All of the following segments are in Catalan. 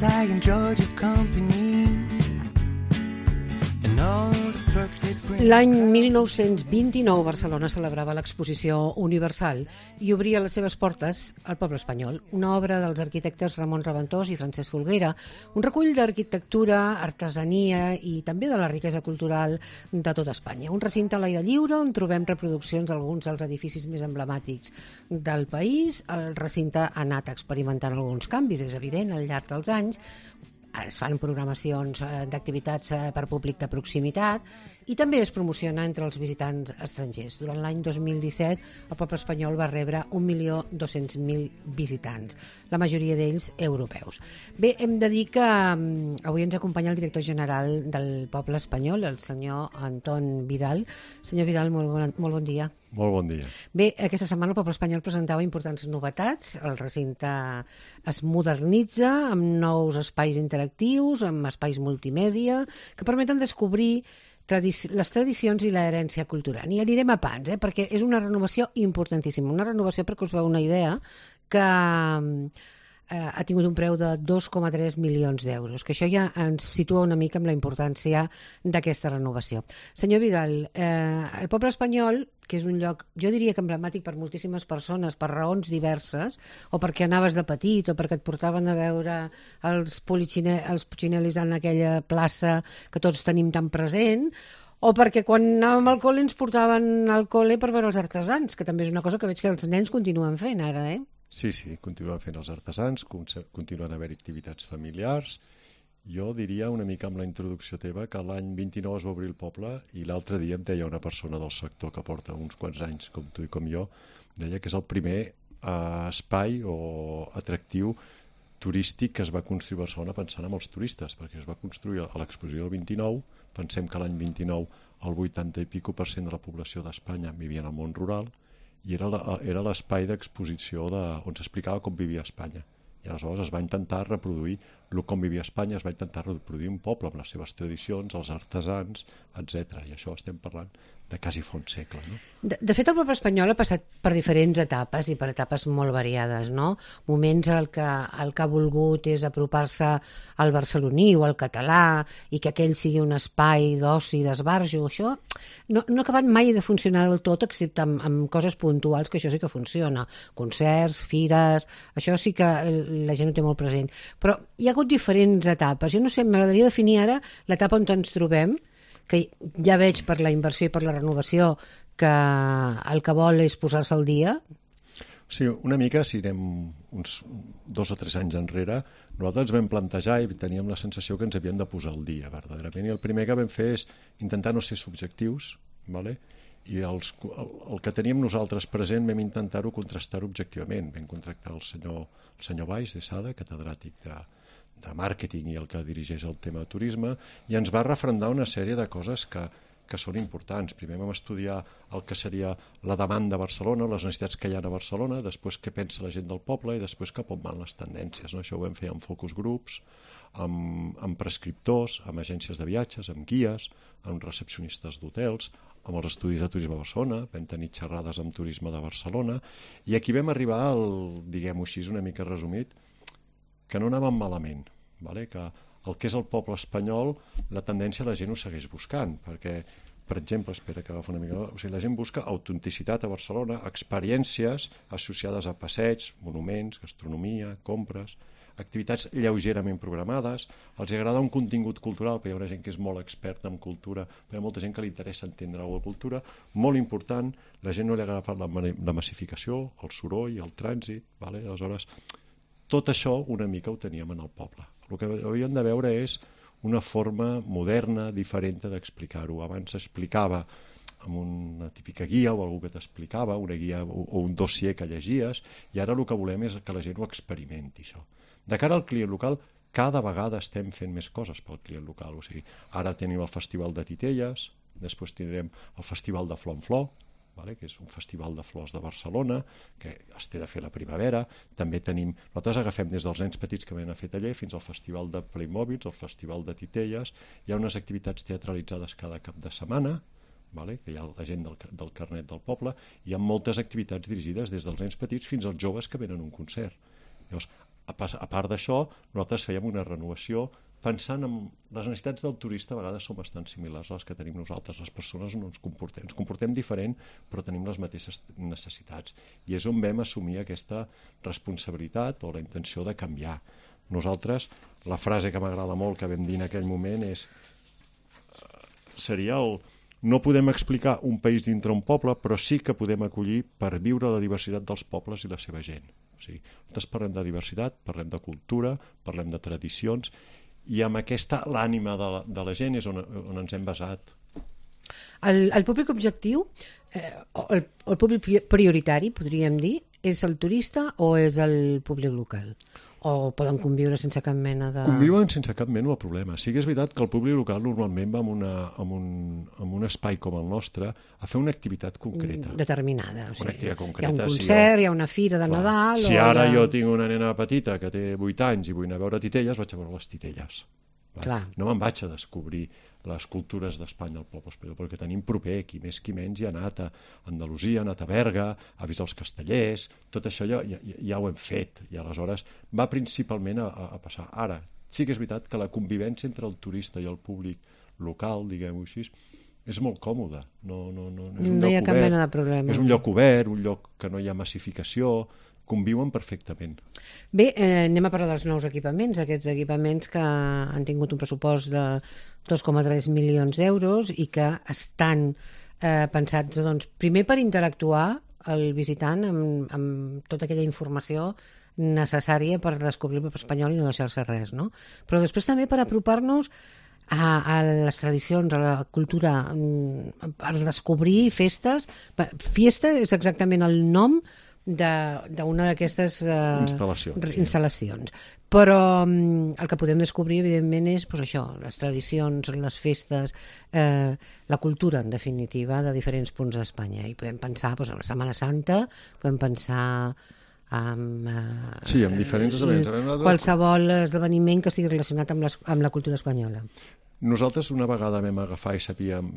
I enjoyed your company and all the perks it brings. L'any 1929 Barcelona celebrava l'exposició Universal i obria les seves portes al poble espanyol, una obra dels arquitectes Ramon Reventós i Francesc Folguera, un recull d'arquitectura, artesania i també de la riquesa cultural de tot Espanya. Un recinte a l'aire lliure on trobem reproduccions d'alguns dels edificis més emblemàtics del país. El recinte ha anat experimentant alguns canvis, és evident, al llarg dels anys. Es fan programacions d'activitats per públic de proximitat i també es promociona entre els visitants estrangers. Durant l'any 2017 el poble espanyol va rebre 1.200.000 visitants, la majoria d'ells europeus. Bé, hem de dir que avui ens acompanya el director general del poble espanyol, el senyor Anton Vidal. Senyor Vidal, molt bon dia. Molt bon dia. Bé, aquesta setmana el poble espanyol presentava importants novetats. El recinte es modernitza amb nous espais interactius, amb espais multimèdia, que permeten descobrir les tradicions i l'herència cultural. I anirem a pams, perquè és una renovació importantíssima. Una renovació, perquè us veu una idea, que ha tingut un preu de 2,3 milions d'euros, que això ja ens situa una mica amb la importància d'aquesta renovació. Senyor Vidal, el poble espanyol, que és un lloc, jo diria que emblemàtic per moltíssimes persones, per raons diverses, o perquè anaves de petit, o perquè et portaven a veure els Puccinellis en aquella plaça que tots tenim tan present, o perquè quan anàvem al col·le ens portaven al col·le per veure els artesans, que també és una cosa que veig que els nens continuen fent ara, Sí, continuen fent els artesans, continuen haver activitats familiars. Jo diria una mica amb la introducció teva que l'any 29 es va obrir el poble i l'altre dia em deia una persona del sector que porta uns quants anys, com tu i com jo, deia que és el primer espai o atractiu turístic que es va construir a Barcelona pensant en els turistes, perquè es va construir a l'exposició del 29, pensem que l'any 29 el 80 i pico % de la població d'Espanya vivia en el món rural, i era l'espai d'exposició on s'explicava com vivia Espanya. I aleshores es va intentar reproduir com vivia Espanya, es va intentar reproduir un poble amb les seves tradicions, els artesans, etc. I això estem parlant de quasi fa un segle, no? De fet, el poble espanyol ha passat per diferents etapes i per etapes molt variades, no? Moments el que ha volgut és apropar-se al barceloní o al català i que aquell sigui un espai d'oci, d'esbarjo. Això no ha acabat mai de funcionar del tot, excepte amb coses puntuals, que això sí que funciona. Concerts, fires, això sí que la gent ho té molt present. Però hi ha hagut diferents etapes. Jo no sé, m'agradaria definir ara l'etapa on ens trobem, que ja veig per la inversió i per la renovació que el que vol és posar-se al dia. Sí, una mica, si anem uns 2 o 3 anys enrere, nosaltres ens vam plantejar i teníem la sensació que ens havíem de posar al dia, verdaderament, i el primer que vam fer és intentar no ser subjectius, ¿vale? I el que teníem nosaltres present vam intentar-ho contrastar objectivament. Vam contractar el senyor Baix de Sada, catedràtic de màrqueting i el que dirigeix el tema de turisme, i ens va refrendar una sèrie de coses que són importants. Primer vam estudiar el que seria la demanda a Barcelona, les necessitats que hi ha a Barcelona, després què pensa la gent del poble i després cap on van les tendències, no? Això ho vam fer amb focus groups, amb prescriptors, amb agències de viatges, amb guies, amb recepcionistes d'hotels, amb els estudis de turisme a Barcelona, vam tenir xerrades amb turisme de Barcelona, i aquí vam arribar diguem-ho així, una mica resumit, que no anàvem malament, ¿vale? Que el que és el poble espanyol, la tendència la gent ho segueix buscant, perquè, per exemple, espera que agafa una mica, o sigui, la gent busca autenticitat a Barcelona, experiències associades a passeigs, monuments, gastronomia, compres, activitats lleugerament programades, els agrada un contingut cultural, perquè hi ha una gent que és molt experta en cultura, però hi ha molta gent que li interessa entendre la cultura, molt important, la gent no li agrada la massificació, el soroll, el trànsit, ¿vale? Aleshores, tot això una mica ho teníem en el poble. El que havíem de veure és una forma moderna, diferent d'explicar-ho. Abans s'explicava amb una típica guia o algú que t'explicava, una guia o un dossier que llegies, i ara el que volem és que la gent ho experimenti, això. De cara al client local, cada vegada estem fent més coses pel client local. O sigui, ara tenim el Festival de Titelles, després tindrem el Festival de Flor en Flor, que és un festival de flors de Barcelona, que es té de fer la primavera. També tenim, nosaltres agafem des dels nens petits que venen a fer taller fins al festival de Playmobils, el festival de Titelles. Hi ha unes activitats teatralitzades cada cap de setmana, que hi ha la gent del carnet del poble. Hi ha moltes activitats dirigides des dels nens petits fins als joves que venen a un concert. Llavors, A part d'això, nosaltres fèiem una renovació pensant en les necessitats del turista. A vegades són bastant similars a les que tenim nosaltres. Les persones no ens comportem diferent, però tenim les mateixes necessitats. I és on vam assumir aquesta responsabilitat o la intenció de canviar. Nosaltres, la frase que m'agrada molt que vam dir en aquell moment seria no podem explicar un país dintre un poble, però sí que podem acollir per viure la diversitat dels pobles i la seva gent. O sigui, nosaltres parlem de diversitat, parlem de cultura, parlem de tradicions, i amb aquesta l'ànima de la gent és on ens hem basat. El públic objectiu, el públic prioritari, podríem dir, és el turista o és el públic local? O poden conviure sense cap mena de... Conviuen sense cap mena de problema. Sí que és veritat que el públic local normalment va en un espai com el nostre a fer una activitat concreta. Determinada. O sigui, una activitat concreta. Hi ha un concert, hi ha una fira de Nadal... Si ara jo tinc una nena petita que té 8 anys i vull anar a veure titelles, vaig a veure les titelles. No me'n vaig a descobrir les cultures d'Espanya al poble espanyol, perquè tenim proper, qui més qui menys, ha anat a Andalusia, ha anat a Berga, ha vist els castellers, tot això ja ho hem fet, i aleshores va principalment a passar. Ara, sí que és veritat que la convivència entre el turista i el públic local, diguem-ho així, és molt còmode. No hi ha cap mena de problema. És un lloc obert, un lloc que no hi ha massificació, conviuen perfectament. Bé, anem a parlar dels nous equipaments, aquests equipaments que han tingut un pressupost de 2,3 milions d'euros i que estan pensats, doncs, primer per interactuar el visitant amb tota aquella informació necessària per descobrir el espanyol i no deixar-se res, no? Però després també per apropar-nos a les tradicions, a la cultura, per descobrir festes. Fiesta és exactament el nom d'una d'aquestes instal·lacions. Però el que podem descobrir, evidentment, és això, les tradicions, les festes, la cultura, en definitiva, de diferents punts d'Espanya. I podem pensar en la Setmana Santa, podem pensar sí, amb diferents esdeveniments. Qualsevol esdeveniment que estigui relacionat amb la cultura espanyola. Nosaltres una vegada vam agafar i sabíem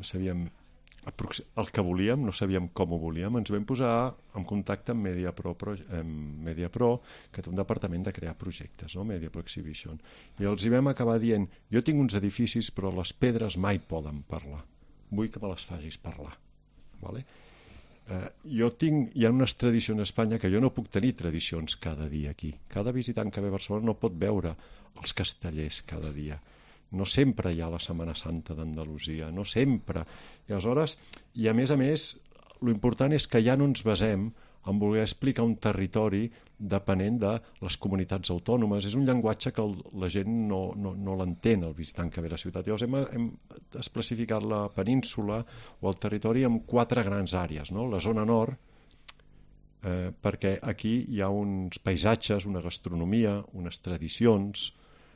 el que volíem, no sabíem com ho volíem, ens vam posar en contacte amb MediaPro, que té un departament de crear projectes, no? MediaPro Exhibition. I els hi vam acabar dient, jo tinc uns edificis però les pedres mai poden parlar. Vull que me les facis parlar. Vale? Hi ha unes tradicions a Espanya que jo no puc tenir tradicions cada dia aquí. Cada visitant que ve a Barcelona no pot veure els castellers cada dia. No sempre hi ha la Setmana Santa d'Andalusia, no sempre. I aleshores, i a més, l'important és que ja no ens basem en voler explicar un territori depenent de les comunitats autònomes. És un llenguatge que la gent no l'entén, el visitant que ve a la ciutat. Llavors hem especificat la península o el territori en 4 grans àrees, no? La zona nord, perquè aquí hi ha uns paisatges, una gastronomia, unes tradicions,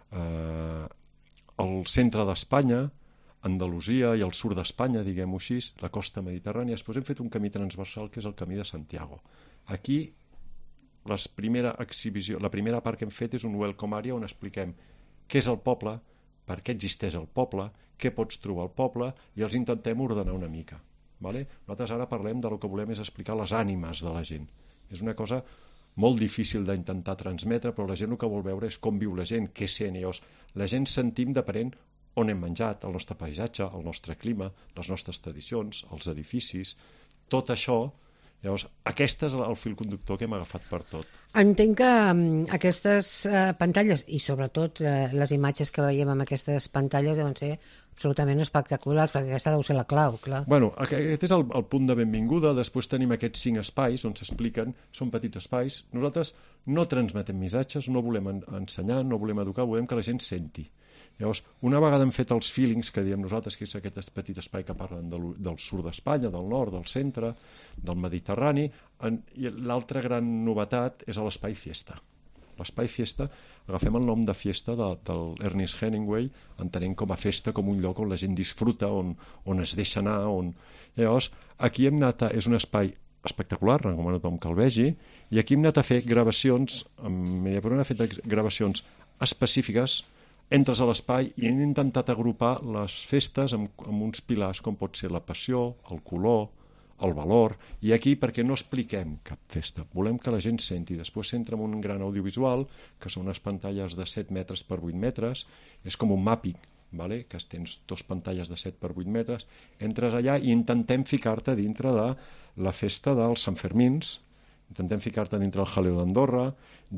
el centre d'Espanya, Andalusia i el sud d'Espanya, diguem-ho així, la costa mediterrània. Després hem fet un camí transversal que és el camí de Santiago. Aquí la primera part que hem fet és un welcome area on expliquem què és el poble, per què existeix el poble, què pots trobar al poble, i els intentem ordenar una mica. Vale? Nosaltres ara parlem del que volem és explicar les ànimes de la gent. És una cosa molt difícil d'intentar transmetre, però la gent el que vol veure és com viu la gent, què sent. La gent sentim depenent on hem menjat, el nostre paisatge, el nostre clima, les nostres tradicions, els edificis, tot això. Llavors, aquest és el fil conductor que hem agafat per tot. Entenc que aquestes pantalles, i sobretot les imatges que veiem en aquestes pantalles, deuen ser absolutament espectaculars, perquè aquesta deu ser la clau, clar. Bueno, aquest és el punt de benvinguda. Després tenim aquests 5 espais on s'expliquen, són petits espais. Nosaltres no transmetem missatges, no volem ensenyar, no volem educar, volem que la gent senti. Llavors, una vegada hem fet els feelings que diem nosaltres, que és aquest petit espai que parlen del sud d'Espanya, del nord, del centre, del Mediterrani, i l'altra gran novetat és l'espai Fiesta. L'espai Fiesta, agafem el nom de Fiesta del Ernest Hemingway, entenent com a festa, com un lloc on la gent disfruta, on es deixa anar. Llavors, aquí hem anat és un espai espectacular, recomano a tothom que el vegi, i aquí hem anat a fer gravacions, MediaPro ha fet gravacions específiques. Entres a l'espai i hem intentat agrupar les festes amb uns pilars com pot ser la passió, el color, el valor. I aquí perquè no expliquem cap festa, volem que la gent senti. Després s'entra en un gran audiovisual, que són unes pantalles de 7 metres per 8 metres, és com un mapping, vale? Que tens 2 pantalles de 7 per 8 metres, entres allà i intentem ficar-te dintre de la festa dels Sanfermins, intentem ficar-te dintre el jaleo d'Andorra,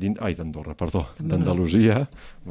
d'Andalusia,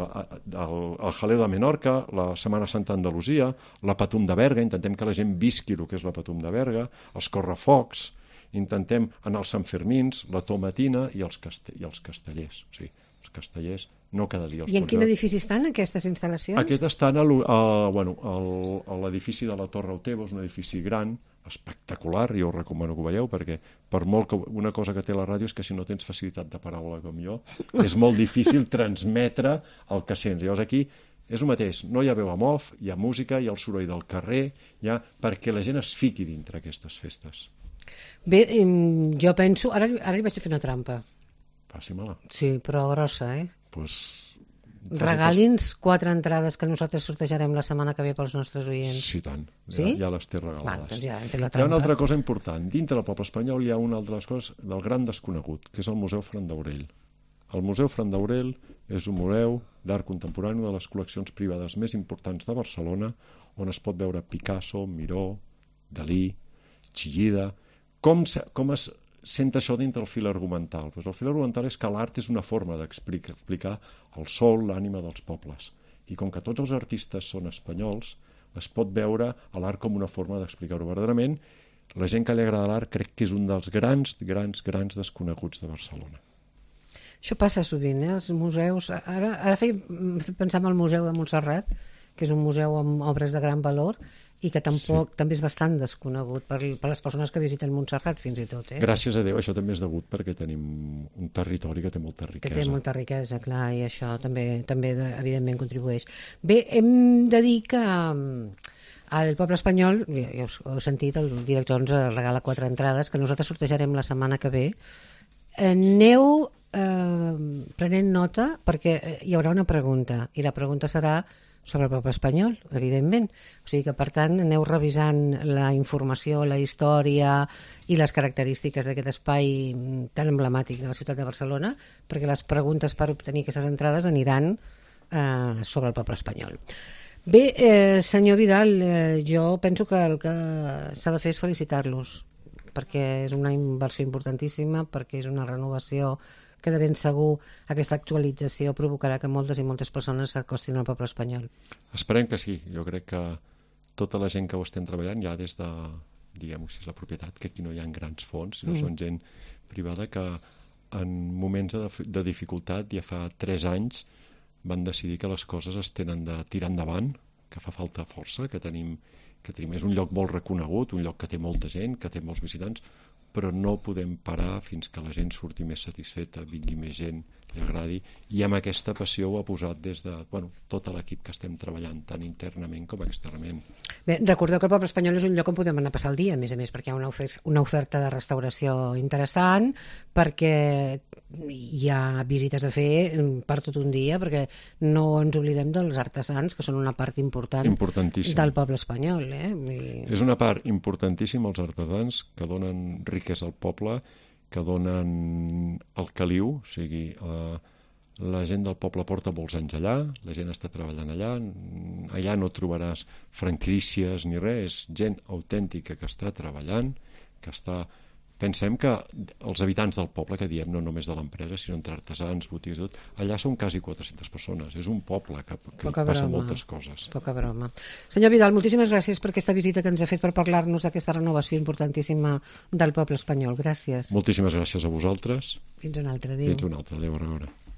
el jaleo de Menorca, la Setmana Santa d'Andalusia, la Patum de Berga, intentem que la gent visqui el que és la Patum de Berga, els correfocs, intentem anar als Sanfermins, la tomatina i els castellers. O sigui, els castellers no cada dia els I en quin edifici estan aquestes instal·lacions? Aquest estan a l'edifici de la Torre Otego, és un edifici gran, espectacular, jo us recomano que ho veieu, perquè per molt que una cosa que té la ràdio és que si no tens facilitat de paraula com jo, és molt difícil transmetre el que sents. Llavors aquí és el mateix, no hi ha veu en off, hi ha música, hi ha el soroll del carrer, perquè la gent es fiqui dintre aquestes festes. Bé, jo penso... Ara li vaig a fer una trampa. Passi-me-la. Sí, però grossa, Pues, regali'ns 4 entrades que nosaltres sortejarem la setmana que ve pels nostres oients. Sí, tant. Sí? Ja les té regalades. Va, doncs ja hem fet la Hi ha trampa. una altra cosa important. Dintre del poble espanyol hi ha una altra cosa del gran desconegut, que és el Museu Fran d'Aurell. El Museu Fran d'Aurell és un museu d'art contemporani de les col·leccions privades més importants de Barcelona, on es pot veure Picasso, Miró, Dalí, Chillida. Com es sent això dintre el fil argumental? Pues el fil argumental és que l'art és una forma d'explicar el sol, l'ànima dels pobles. I com que tots els artistes són espanyols, es pot veure l'art com una forma d'explicar-ho verdaderament. La gent que li agrada l'art crec que és un dels grans desconeguts de Barcelona. Això passa sovint, els museus... Ara feia pensar en el Museu de Montserrat, que és un museu amb obres de gran valor, i que tampoc també és bastant desconegut per les persones que visiten Montserrat, fins i tot. Gràcies a Déu, això també és degut perquè tenim un territori que té molta riquesa. Que té molta riquesa, clar, i això també evidentment contribueix. Bé, hem de dir que al poble espanyol, ja ho heu sentit, el director ens regala 4 entrades que nosaltres sortejarem la setmana que ve. Aneu prenent nota perquè hi haurà una pregunta, i la pregunta serà sobre el poble espanyol, evidentment. O sigui que, per tant, aneu revisant la informació, la història i les característiques d'aquest espai tan emblemàtic de la ciutat de Barcelona, perquè les preguntes per obtenir aquestes entrades aniran sobre el poble espanyol. Bé, senyor Vidal, jo penso que el que s'ha de fer és felicitar-los, perquè és una inversió importantíssima, perquè és una renovació que de ben segur aquesta actualització provocarà que moltes i moltes persones s'acostin al poble espanyol. Esperem que sí. Jo crec que tota la gent que ho estem treballant ja des de, diguem-ho així, la propietat, que aquí no hi ha grans fons, sinó són gent privada que en moments de dificultat, ja fa 3 anys, van decidir que les coses es tenen de tirar endavant, que fa falta força, que tenim és un lloc molt reconegut, un lloc que té molta gent, que té molts visitants, però no podem parar fins que la gent surti més satisfeta, vingui més gent, li agradi, i amb aquesta passió ho ha posat des de tot l'equip que estem treballant, tant internament com externament. Bé, recordeu que el poble espanyol és un lloc on podem anar a passar el dia, a més, perquè hi ha una oferta de restauració interessant, perquè hi ha visites a fer per tot un dia, perquè no ens oblidem dels artesans, que són una part important del poble espanyol. És una part importantíssima, els artesans, que donen riquesa al poble, que donen el caliu, o sigui, la gent del poble porta molts anys allà, la gent està treballant allà no trobaràs franquícies ni res, és gent autèntica que està treballant, que està... Pensem que els habitants del poble, que diem no només de l'empresa, sinó entre artesans, botigues i tot, allà són quasi 400 persones. És un poble que passa moltes coses. Poca broma. Senyor Vidal, moltíssimes gràcies per aquesta visita que ens ha fet per parlar-nos d'aquesta renovació importantíssima del poble espanyol. Gràcies. Moltíssimes gràcies a vosaltres. Fins un altre. Adéu. Fins un altre. Adéu, a reveure.